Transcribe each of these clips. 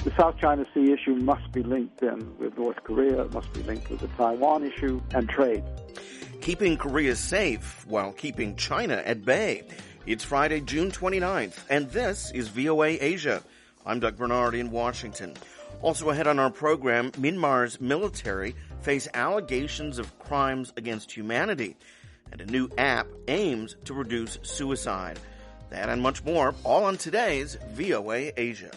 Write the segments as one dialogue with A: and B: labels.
A: The South China Sea issue must be linked then with North Korea, it must be linked with the Taiwan issue and trade.
B: Keeping Korea safe while keeping China at bay. It's Friday, June 29th, and this is VOA Asia. I'm Doug Bernard in Washington. Also ahead on our program, Myanmar's military face allegations of crimes against humanity, and a new app aims to reduce suicide. That and much more, all on today's VOA Asia.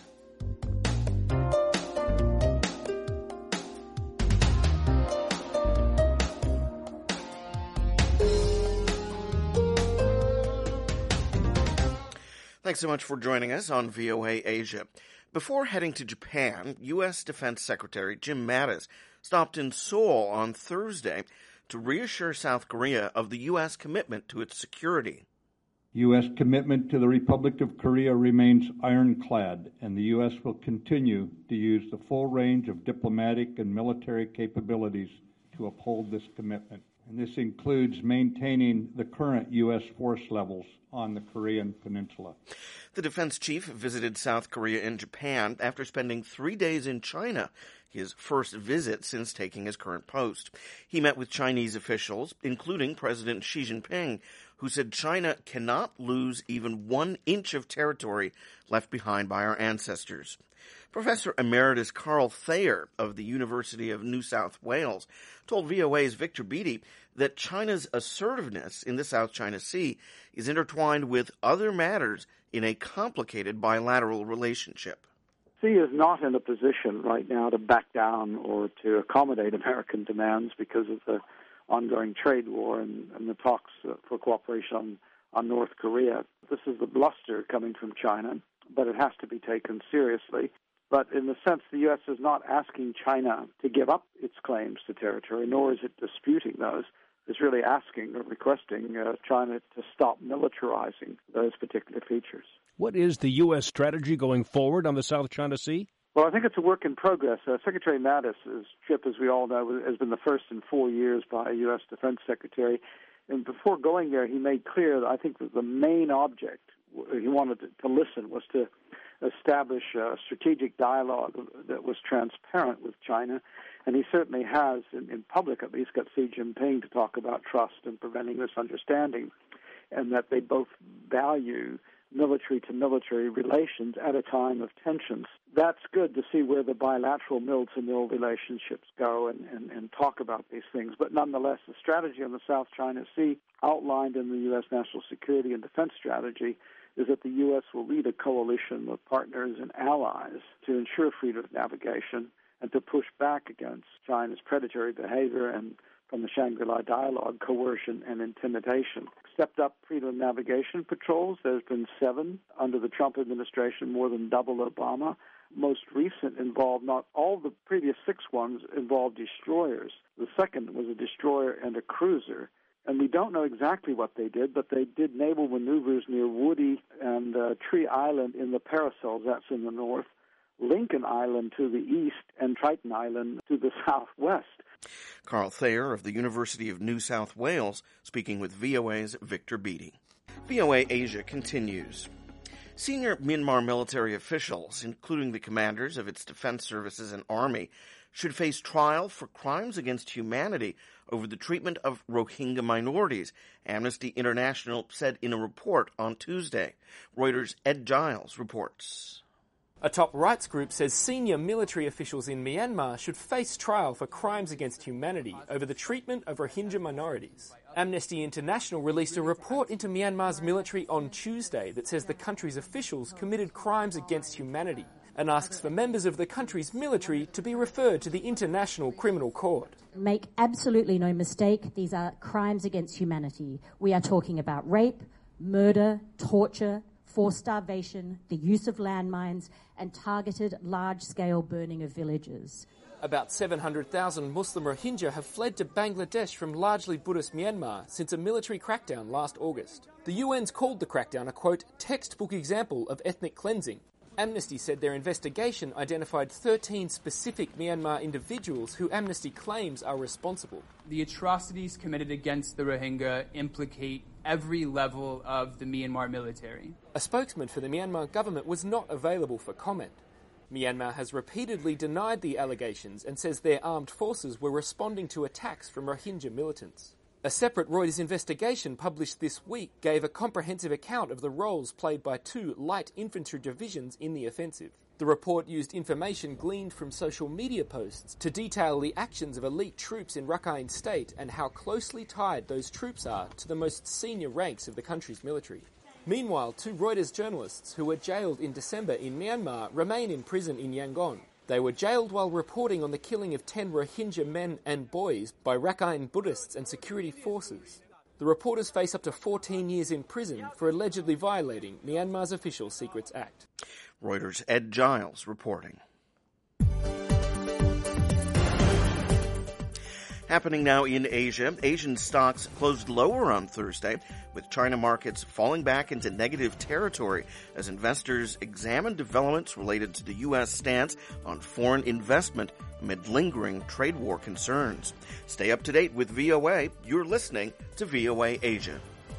B: Thanks so much for joining us on VOA Asia. Before heading to Japan, U.S. Defense Secretary Jim Mattis stopped in Seoul on Thursday to reassure South Korea of the U.S. commitment to its security.
C: U.S. commitment to the Republic of Korea remains ironclad, and the U.S. will continue to use the full range of diplomatic and military capabilities to uphold this commitment. And this includes maintaining the current U.S. force levels on the Korean Peninsula.
B: The defense chief visited South Korea and Japan after spending 3 days in China, his first visit since taking his current post. He met with Chinese officials, including President Xi Jinping, who said China cannot lose even 1 inch of territory left behind by our ancestors. Professor Emeritus Carl Thayer of the University of New South Wales told VOA's Victor Beattie that China's assertiveness in the South China Sea is intertwined with other matters in a complicated bilateral relationship.
A: Xi is not in a position right now to back down or to accommodate American demands because of the ongoing trade war and the talks for cooperation on North Korea. This is the bluster coming from China, but it has to be taken seriously. But in the sense, the U.S. is not asking China to give up its claims to territory, nor is it disputing those. It's really asking or requesting China to stop militarizing those particular features.
D: What is the U.S. strategy going forward on the South China Sea?
A: Well, I think it's a work in progress. Secretary Mattis's trip, as we all know, has been the first in 4 years by a U.S. Defense Secretary. And before going there, he made clear that I think that the main object he wanted to listen was to establish a strategic dialogue that was transparent with China. And he certainly has, in public at least, got Xi Jinping to talk about trust and preventing misunderstanding, and that they both value military-to-military relations at a time of tensions. That's good to see where the bilateral mill-to-mill relationships go and talk about these things. But nonetheless, the strategy on the South China Sea outlined in the U.S. National Security and Defense Strategy is that the U.S. will lead a coalition of partners and allies to ensure freedom of navigation and to push back against China's predatory behavior and, from the Shangri-La dialogue, coercion and intimidation. Stepped up freedom of navigation patrols. There's been 7 under the Trump administration, more than double Obama. Most recent involved, not all the previous 6 ones involved destroyers. The second was a destroyer and a cruiser. And we don't know exactly what they did, but they did naval maneuvers near Woody and Tree Island in the Parasols, that's in the north, Lincoln Island to the east, and Triton Island to the southwest.
B: Carl Thayer of the University of New South Wales speaking with VOA's Victor Beattie. VOA Asia continues. Senior Myanmar military officials, including the commanders of its defense services and army, should face trial for crimes against humanity over the treatment of Rohingya minorities, Amnesty International said in a report on Tuesday. Reuters' Ed Giles reports.
E: A top rights group says senior military officials in Myanmar should face trial for crimes against humanity over the treatment of Rohingya minorities. Amnesty International released a report into Myanmar's military on Tuesday that says the country's officials committed crimes against humanity and asks for members of the country's military to be referred to the International Criminal Court.
F: Make absolutely no mistake, these are crimes against humanity. We are talking about rape, murder, torture, forced starvation, the use of landmines, and targeted large-scale burning of villages.
E: About 700,000 Muslim Rohingya have fled to Bangladesh from largely Buddhist Myanmar since a military crackdown last August. The UN's called the crackdown a, quote, textbook example of ethnic cleansing. Amnesty said their investigation identified 13 specific Myanmar individuals who Amnesty claims are responsible.
G: The atrocities committed against the Rohingya implicate every level of the Myanmar military.
E: A spokesman for the Myanmar government was not available for comment. Myanmar has repeatedly denied the allegations and says their armed forces were responding to attacks from Rohingya militants. A separate Reuters investigation published this week gave a comprehensive account of the roles played by 2 light infantry divisions in the offensive. The report used information gleaned from social media posts to detail the actions of elite troops in Rakhine State and how closely tied those troops are to the most senior ranks of the country's military. Meanwhile, 2 Reuters journalists who were jailed in December in Myanmar remain in prison in Yangon. They were jailed while reporting on the killing of 10 Rohingya men and boys by Rakhine Buddhists and security forces. The reporters face up to 14 years in prison for allegedly violating Myanmar's Official Secrets Act.
B: Reuters' Ed Giles reporting. Happening now in Asia, Asian stocks closed lower on Thursday, with China markets falling back into negative territory as investors examine developments related to the U.S. stance on foreign investment amid lingering trade war concerns. Stay up to date with VOA. You're listening to VOA Asia.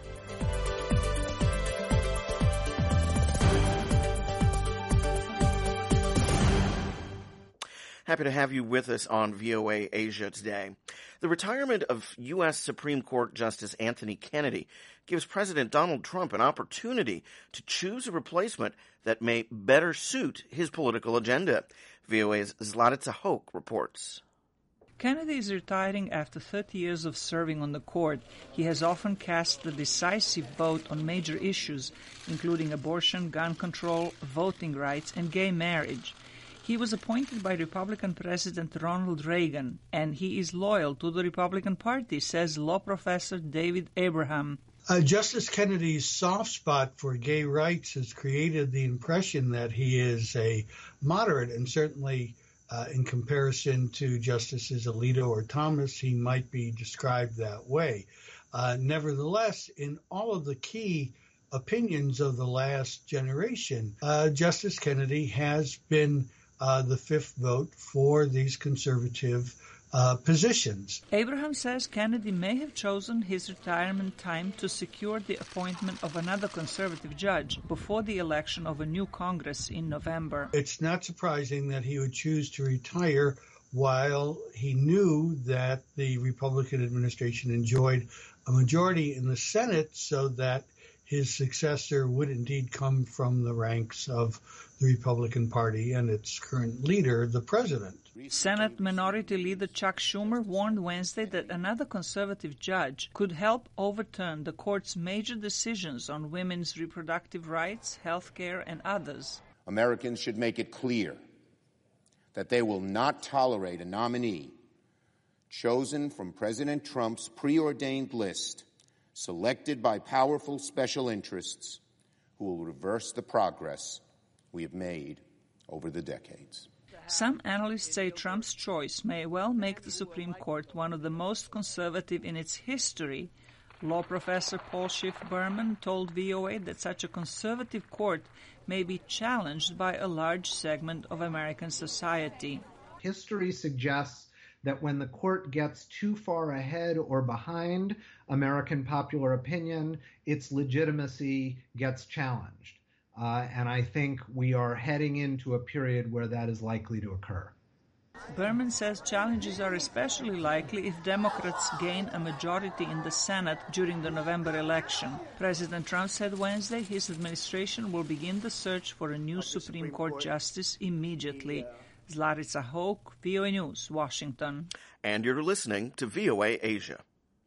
B: Happy to have you with us on VOA Asia today. The retirement of U.S. Supreme Court Justice Anthony Kennedy gives President Donald Trump an opportunity to choose a replacement that may better suit his political agenda. VOA's Zlatica Hoke reports.
H: Kennedy is retiring after 30 years of serving on the court. He has often cast the decisive vote on major issues, including abortion, gun control, voting rights, and gay marriage. He was appointed by Republican President Ronald Reagan, and he is loyal to the Republican Party, says law professor David Abraham.
I: Justice Kennedy's soft spot for gay rights has created the impression that he is a moderate, and certainly in comparison to Justices Alito or Thomas, he might be described that way. Nevertheless, in all of the key opinions of the last generation, Justice Kennedy has been the fifth vote for these conservative positions.
H: Abraham says Kennedy may have chosen his retirement time to secure the appointment of another conservative judge before the election of a new Congress in November.
I: It's not surprising that he would choose to retire while he knew that the Republican administration enjoyed a majority in the Senate, so that his successor would indeed come from the ranks of the Republican Party and its current leader, the president.
H: Senate Minority Leader Chuck Schumer warned Wednesday that another conservative judge could help overturn the court's major decisions on women's reproductive rights, health care, and others.
J: Americans should make it clear that they will not tolerate a nominee chosen from President Trump's preordained list, selected by powerful special interests, who will reverse the progress we have made over the decades.
H: Some analysts say Trump's choice may well make the Supreme Court one of the most conservative in its history. Law professor Paul Schiff Berman told VOA that such a conservative court may be challenged by a large segment of American society.
K: History suggests that when the court gets too far ahead or behind American popular opinion, its legitimacy gets challenged. And I think we are heading into a period where that is likely to occur.
H: Berman says challenges are especially likely if Democrats gain a majority in the Senate during the November election. President Trump said Wednesday his administration will begin the search for a new Supreme Court justice immediately. Zlatica Hoke, VOA News, Washington.
B: And you're listening to VOA Asia.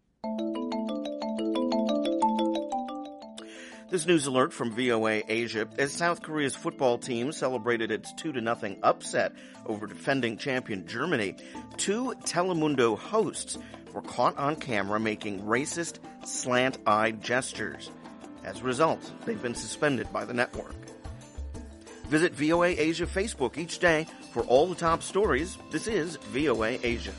B: This news alert from VOA Asia, as South Korea's football team celebrated its 2-0 upset over defending champion Germany, 2 Telemundo hosts were caught on camera making racist, slant-eyed gestures. As a result, they've been suspended by the network. Visit VOA Asia Facebook each day for all the top stories. This is VOA Asia.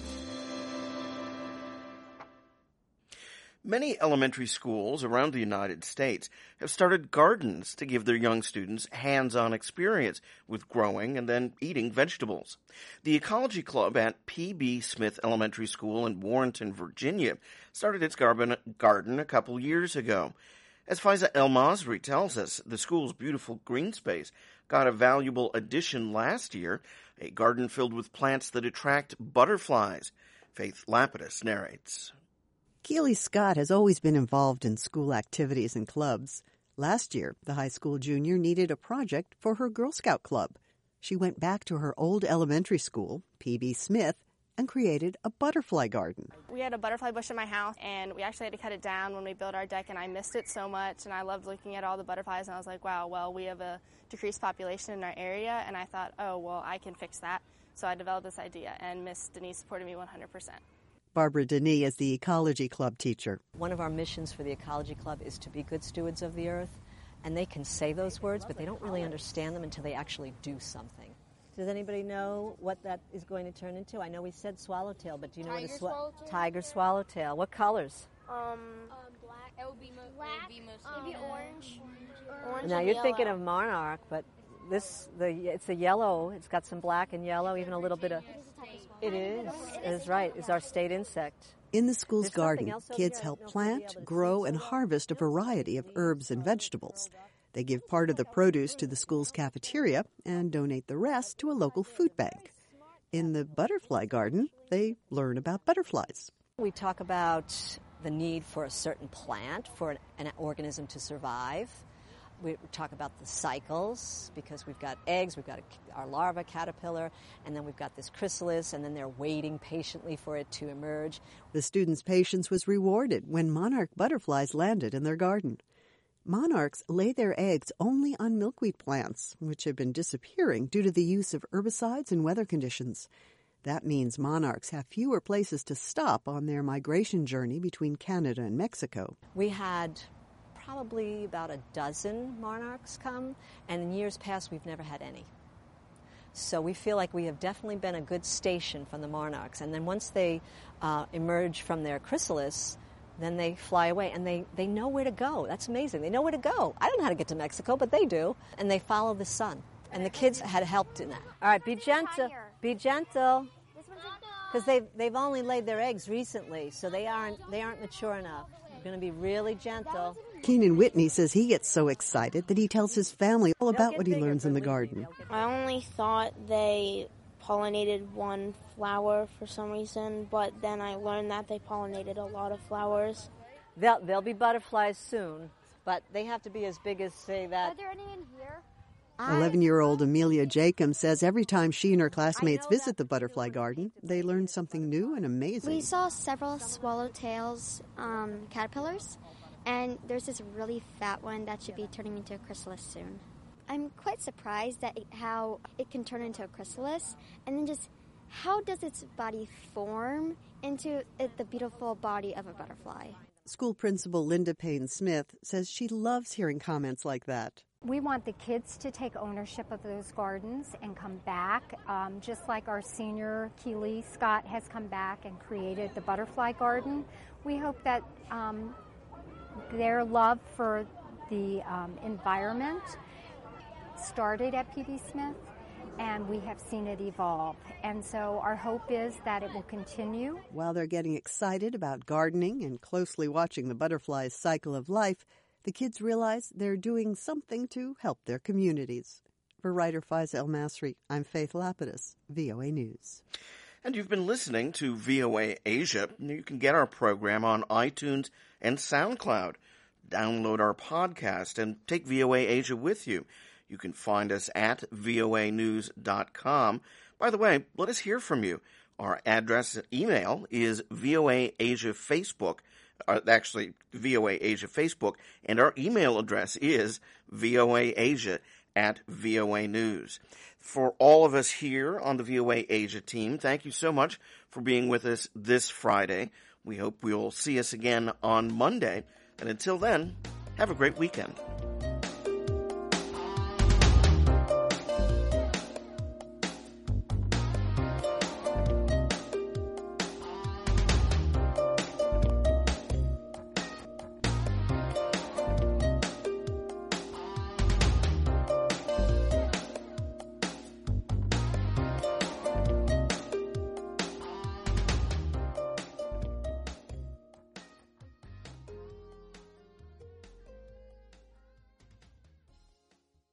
B: Many elementary schools around the United States have started gardens to give their young students hands-on experience with growing and then eating vegetables. The Ecology Club at P.B. Smith Elementary School in Warrenton, Virginia, started its garden a couple years ago. As Faiza El-Masri tells us, the school's beautiful green space got a valuable addition last year, a garden filled with plants that attract butterflies. Faith Lapidus narrates.
L: Keely Scott has always been involved in school activities and clubs. Last year, the high school junior needed a project for her Girl Scout club. She went back to her old elementary school, P.B. Smith, and created a butterfly garden.
M: We had a butterfly bush in my house, and we actually had to cut it down when we built our deck, and I missed it so much, and I loved looking at all the butterflies, and I was like, wow, well, we have a decreased population in our area, and I thought, oh, well, I can fix that. So I developed this idea, and Miss Denise supported me 100%.
L: Barbara Denis is the Ecology Club teacher.
N: One of our missions for the Ecology Club is to be good stewards of the earth, and they can say those words, but they don't really understand them until they actually do something. Does anybody know what that is going to turn into? I know we said swallowtail, but do you know what a tiger swallowtail? What colors?
O: Black. It would be maybe orange. Orange.
N: Now you're thinking of monarch, but it's a yellow. It's got some black and yellow, even a little bit of. It is right. It's our state insect.
L: In the school's garden, kids help plant, grow, and harvest a variety of herbs and vegetables. They give part of the produce to the school's cafeteria and donate the rest to a local food bank. In the butterfly garden, they learn about butterflies.
N: We talk about the need for a certain plant for an organism to survive. We talk about the cycles, because we've got eggs, we've got our larva caterpillar, and then we've got this chrysalis, and then they're waiting patiently for it to emerge.
L: The students' patience was rewarded when monarch butterflies landed in their garden. Monarchs lay their eggs only on milkweed plants, which have been disappearing due to the use of herbicides and weather conditions. That means monarchs have fewer places to stop on their migration journey between Canada and Mexico.
N: We had probably about a dozen monarchs come, and in years past we've never had any. So we feel like we have definitely been a good station from the monarchs. And then once they emerge from their chrysalis, then they fly away, and they know where to go. That's amazing. They know where to go. I don't know how to get to Mexico, but they do. And they follow the sun. And the kids had helped in that. All right, be gentle. Be gentle. Because they've only laid their eggs recently, so they aren't mature enough. You're going to be really gentle.
L: Keenan Whitney says he gets so excited that he tells his family all about what he learns in the garden.
O: I only thought they pollinated one flower for some reason, but then I learned that they pollinated a lot of flowers.
N: There'll be butterflies soon, but they have to be as big as, say, that.
O: Are there any in here?
L: 11-year-old Amelia Jacob says every time she and her classmates visit the butterfly garden, they learn something new and amazing.
P: We saw several swallowtails caterpillars, and there's this really fat one that should be turning into a chrysalis soon. I'm quite surprised at how it can turn into a chrysalis, and then just how does its body form into the beautiful body of a butterfly.
L: School principal Linda Payne-Smith says she loves hearing comments like that.
Q: We want the kids to take ownership of those gardens and come back, just like our senior Keely Scott has come back and created the butterfly garden. We hope that their love for the environment started at P.B. Smith, and we have seen it evolve. And so our hope is that it will continue.
L: While they're getting excited about gardening and closely watching the butterfly's cycle of life, the kids realize they're doing something to help their communities. For writer Faiza El-Masri, I'm Faith Lapidus, VOA News.
B: And you've been listening to VOA Asia. You can get our program on iTunes and SoundCloud. Download our podcast and take VOA Asia with you. You can find us at voanews.com. By the way, let us hear from you. Our address email is VOA Asia Facebook. Actually, VOA Asia Facebook. And our email address is voaasia@VOA News. For all of us here on the VOA Asia team, thank you so much for being with us this Friday. We hope you'll see us again on Monday. And until then, have a great weekend.